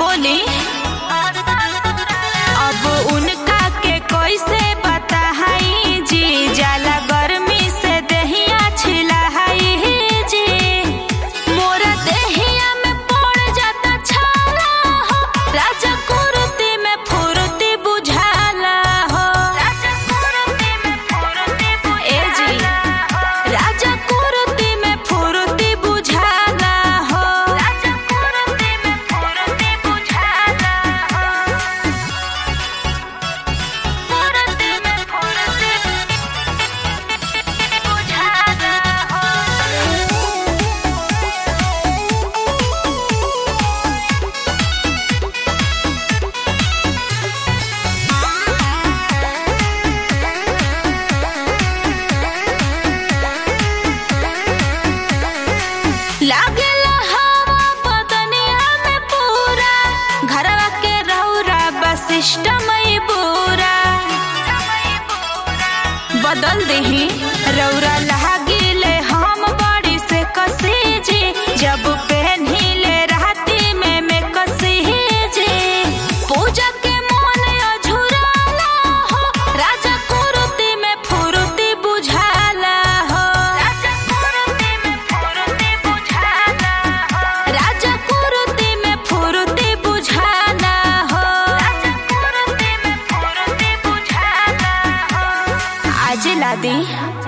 बोली अब उनका के कैसे बताई जी, जाला गर्मी से देहिया छिलाई जी, मोरा देहिया में पड़ जाता छाला हो, राजा कुर्ती में फुर्ती बुझाला हो, ए जी राजा कुर्ती में फुर्ती बुझाला हो, लागेला हवा बदनिया में पूरा, घरवा के रौरा बस सिस्टम पूरा बदल दही, रौरा लागिले हम बड़ी से कसी जी, जब पहनिले राती में कसी जी, पूजा के मन अझुराला हो, राजा कुर्ती में फुर्ती बुझाला हो, राजा कुर्ती में फुर्ती बुझाला हो, राजा कुर्ती में फुर्ती बुझाला हो, आज ला दी।